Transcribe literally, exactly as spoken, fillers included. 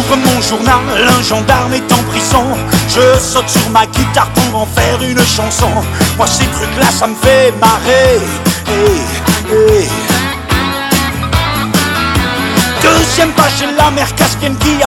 J'ouvre mon journal, un gendarme est en prison. Je saute sur ma guitare pour en faire une chanson. Moi ces trucs là ça me fait marrer. Hey, hey. Deuxième page, j'ai la mère caspienne qui